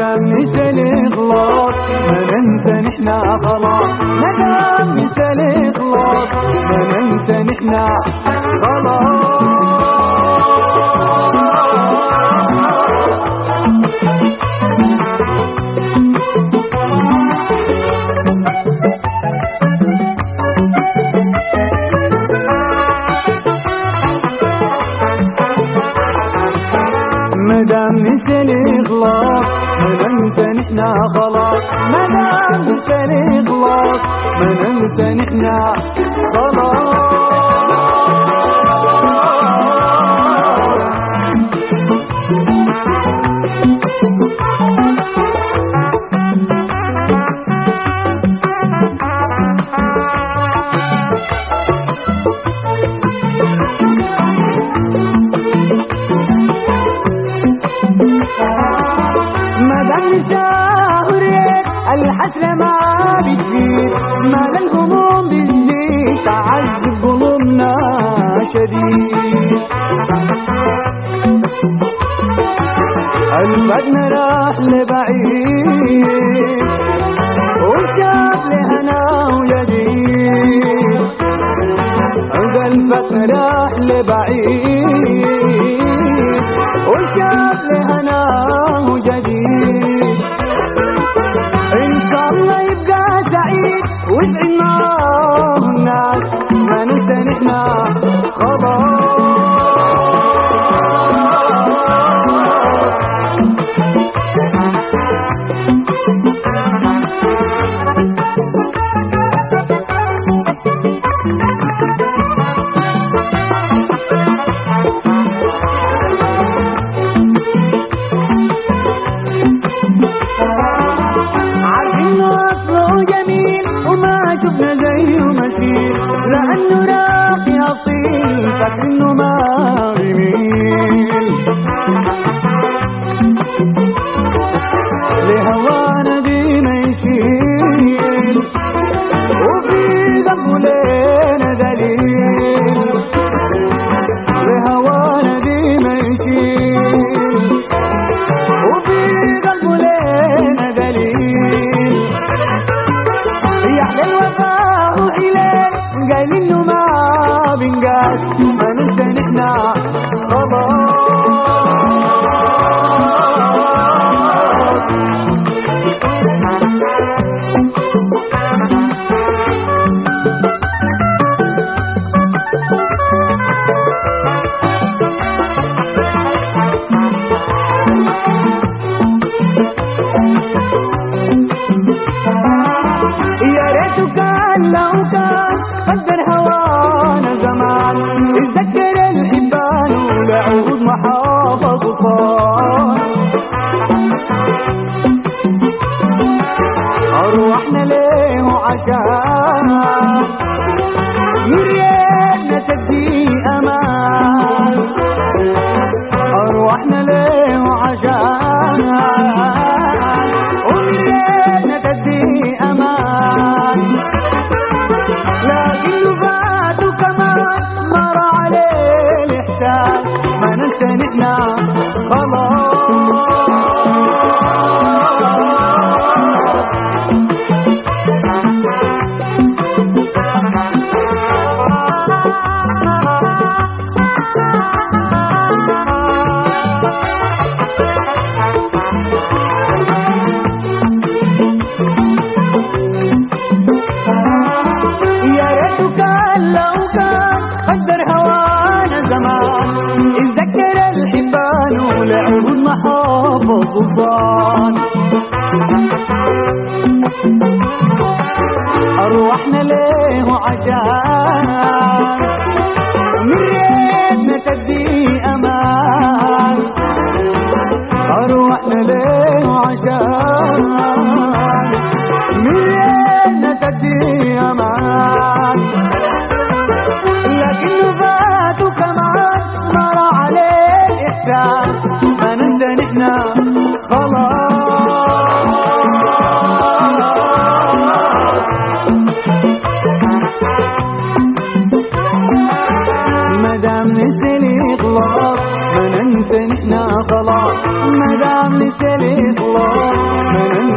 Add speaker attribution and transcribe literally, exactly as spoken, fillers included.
Speaker 1: مدام نسى الإخلاص ما ننسى نحنا خلاص، مدام نسى الإخلاص ما ننسى نحنا خلاص. مدام نسى الإخلاص ما ننسى نحنا خلاص، مدام نسى الإخلاص ما ننسى نحنا خلاص. الحسرة ما بتزيد ما للهموم بتزيد تعذب قلوبنا شديد. الفقنا راح لبعيد وشاف لهنا وجديد، الفقنا راح لبعيد وشاف لهنا وجديد. إن شاء الله يبقى سعيد ويسعد معاه الناس ما ننسى نحنا خلاص. شفنا زيه مسير لأنه راح يطير فاكرنه ما بيميل لهوانا دي ما يشيل وفي ذنبه لنا دليل، لهوانا دي ما يشيل وفي ذنبه لنا دليل. يحلى الوفاء وحلال قال انه ما بنقاس ما ننسى نحنا خلاص. لو كان قدر هوانا زمان اتذكر الحبان ولعود محافظ صار، أروحنا ليه وعشان مرينا تدي أمان، أروحنا ليه وعشان ومرينا تدي أمان. لكن فاتوا كمان مر عليه الإحساس ما ننسى نحنا خلاص. لو كان قدر هوانا زمان اتذكر الحبان ولعود محافظ الضان، أروحنا ليه وعشان مريتنا تدي أمان، أروحنا ليه وعشان مريتنا تدي أمان. لكنه فاتوا كمان مر عليه الإحسان ما ننسى نحنا خلاص. مدام نسى الإخلاص ما ننسى نحنا خلاص مدام لسلي خلاص من